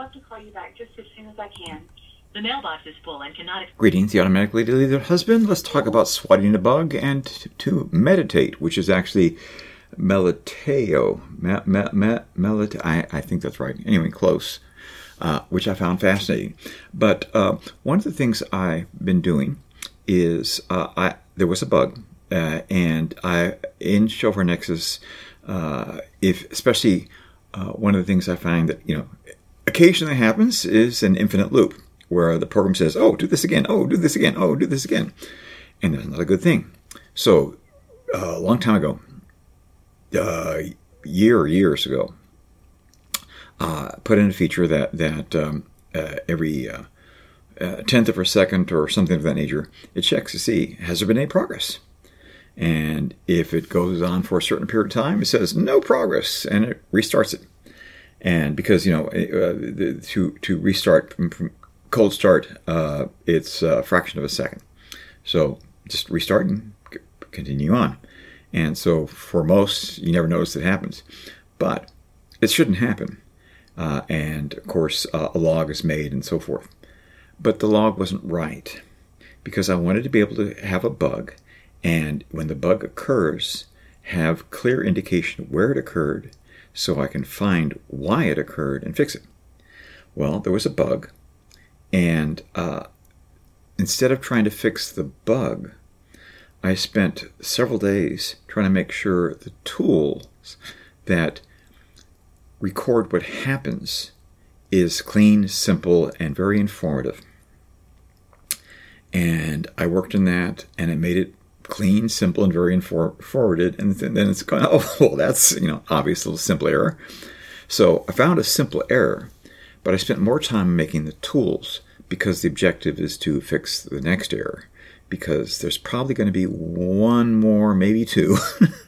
love to call you back just as soon as I can. The mailbox is full and cannot... Greetings, the automatically deleted husband. Let's talk about swatting a bug and to meditate, which is actually melateo. I think that's right. Anyway, close. Which I found fascinating. But one of the things I've been doing is there was a bug, and in Shofar Nexus, especially one of the things I find that occasionally happens is an infinite loop where the program says, "Oh, do this again. Oh, do this again. Oh, do this again," and that's not a good thing. So a long time ago, years ago, put in a feature that every tenth of a second or something of that nature, it checks to see, has there been any progress? And if it goes on for a certain period of time, it says no progress, and it restarts it. And because to restart from cold start, it's a fraction of a second. So just restart and continue on. And so for most, you never notice it happens, but it shouldn't happen. And of course, a log is made and so forth. But the log wasn't right, because I wanted to be able to have a bug, and when the bug occurs, have clear indication of where it occurred, so I can find why it occurred and fix it. Well, there was a bug, and instead of trying to fix the bug, I spent several days trying to make sure the tools that record what happens is clean, simple, and very informative. And I worked in that, and it made it clean, simple, and very forwarded. And then it's going, oh, well, that's, obvious little simple error. So I found a simple error, but I spent more time making the tools, because the objective is to fix the next error, because there's probably going to be one more, maybe two.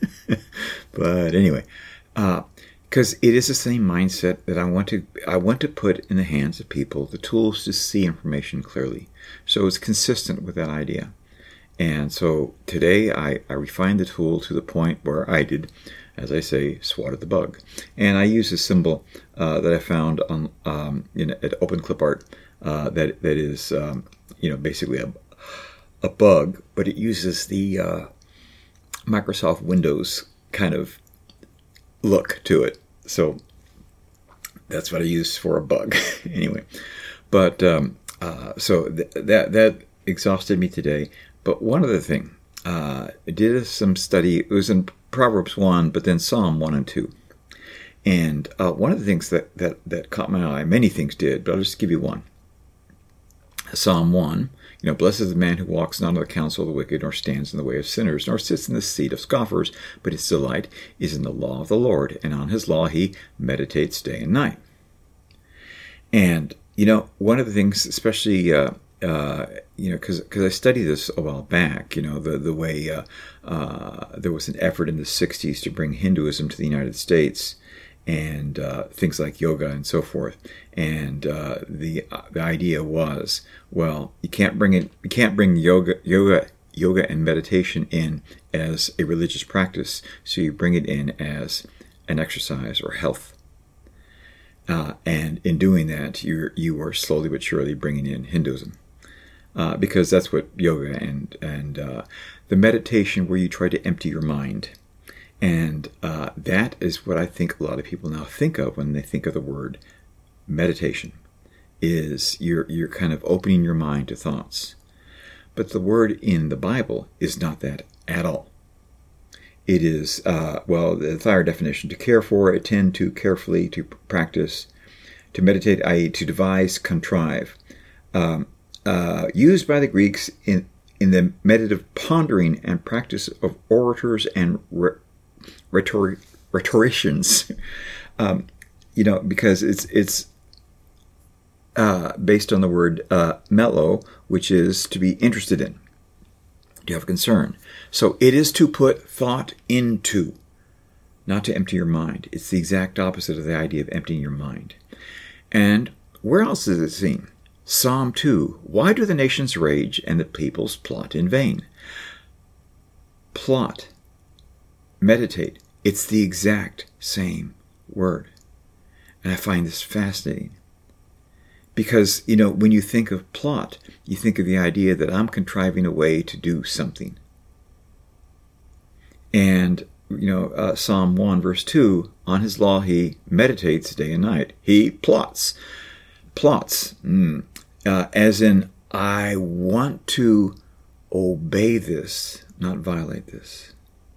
But anyway, because it is the same mindset that I want to put in the hands of people, the tools to see information clearly. So it's consistent with that idea. And so today I refined the tool to the point where I did, as I say, swatted the bug. And I use a symbol that I found on at OpenClipArt that is basically a bug, but it uses the Microsoft Windows kind of look to it. So that's what I use for a bug. Anyway, but so that exhausted me today. But one other thing, I did some study. It was in Proverbs 1, but then Psalm 1 and 2. And one of the things that caught my eye, many things did, but I'll just give you one. Psalm 1, blessed is the man who walks not in the counsel of the wicked, nor stands in the way of sinners, nor sits in the seat of scoffers, but his delight is in the law of the Lord, and on his law he meditates day and night. And, one of the things, especially, because I studied this a while back, the way there was an effort in the 60s to bring Hinduism to the United States, and things like yoga and so forth. And the idea was, well, you can't bring yoga and meditation in as a religious practice, so you bring it in as an exercise or health. And in doing that, you are slowly but surely bringing in Hinduism, because that's what yoga and the meditation where you try to empty your mind. And that is what I think a lot of people now think of when they think of the word meditation, is you're kind of opening your mind to thoughts. But the word in the Bible is not that at all. It is, the entire definition, to care for, attend to, carefully, to practice, to meditate, i.e. to devise, contrive. Used by the Greeks in the meditative pondering and practice of orators and rhetoricians, because it's based on the word melo, which is to be interested in, to have concern. So it is to put thought into, not to empty your mind. It's the exact opposite of the idea of emptying your mind. And where else is it seen? Psalm 2, why do the nations rage and the peoples plot in vain? Plot, meditate, it's the exact same word. And I find this fascinating. Because, when you think of plot, you think of the idea that I'm contriving a way to do something. And, Psalm 1, verse 2, on his law he meditates day and night. He plots. Plots. As in, I want to obey this, not violate this.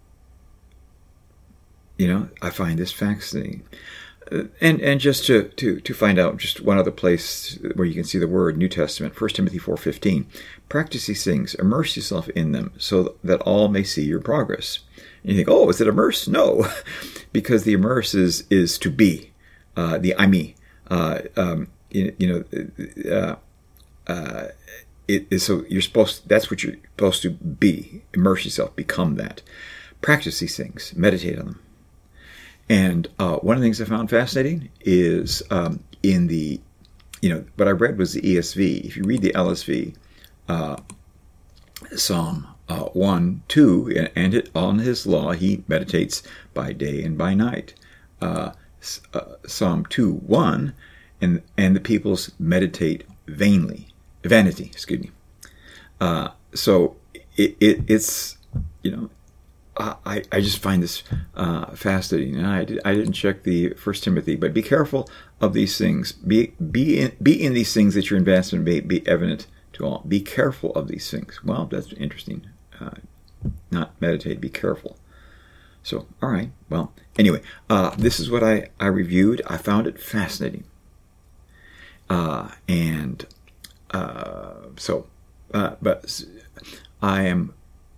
I find this fascinating. And just to find out just one other place where you can see the word, New Testament, 1 Timothy 4:15. Practice these things, immerse yourself in them, so that all may see your progress. And you think, is it immerse? No, because the immerse is to be, the I me. So you're supposed. That's what you're supposed to be. Immerse yourself, become that. Practice these things, meditate on them. And one of the things I found fascinating is in the, what I read was the ESV. If you read the LSV, Psalm 1, 2, and on his law he meditates by day and by night. Psalm 2, 1, and the peoples meditate vanity, excuse me. So it's, I just find this fascinating, and I didn't check the 1 Timothy, but be careful of these things. Be in these things that your advancement may be evident to all. Be careful of these things. Well, that's interesting. Not meditate. Be careful. So, all right. Well, anyway, this is what I reviewed. I found it fascinating, but I am.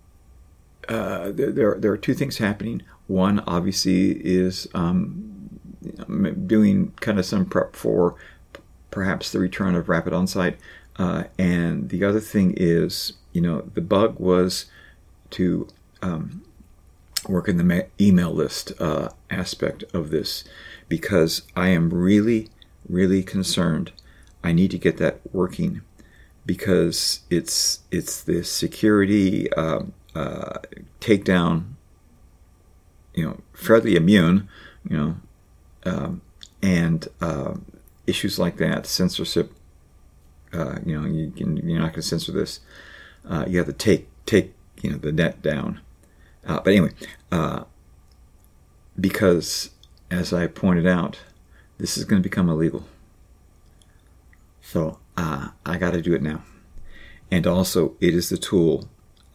There are two things happening. One, obviously, is doing kind of some prep for perhaps the return of Rapid Onsite. And the other thing is, the bug was to work in the email list aspect of this, because I am really, really concerned. I need to get that working, because it's the security takedown, fairly immune, and issues like that, censorship. You're not going to censor this. You have to take the net down. But anyway, because as I pointed out, this is going to become illegal. So I got to do it now. And also, it is the tool.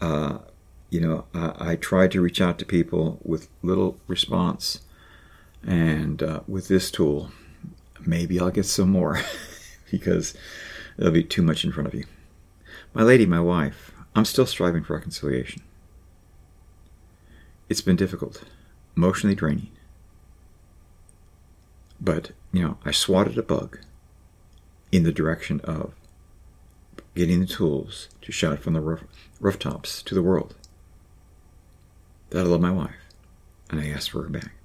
I tried to reach out to people with little response, and with this tool, maybe I'll get some more, because there'll be too much in front of you. My lady, my wife, I'm still striving for reconciliation. It's been difficult, emotionally draining. But, I swatted a bug in the direction of getting the tools to shout from the rooftops to the world that I love my wife, and I asked for her back.